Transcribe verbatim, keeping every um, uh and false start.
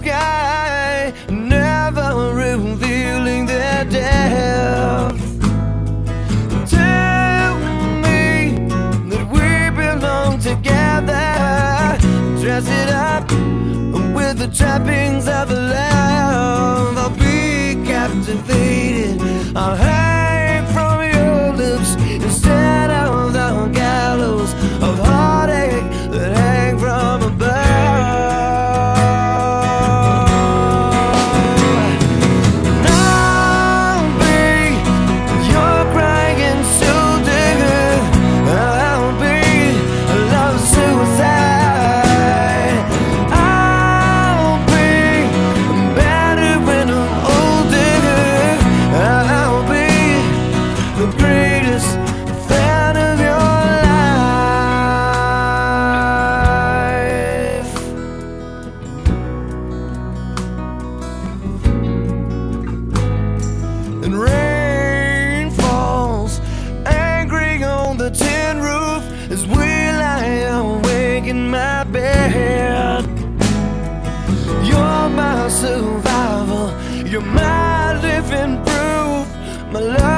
sky, never revealing their depth. Tell me that we belong together. Dress it up with the trappings of love. I'll be captivated. I'll hang from your lips instead of the gallows of heartache that hang from above. I'll be your crying soul digger. I'll be a love suicide. I'll be better when I'm older. I'll be the greatest fan of your life. And rain falls angry on the tin roof as we lie awake in my bed. You're my survival, you're my living proof. My love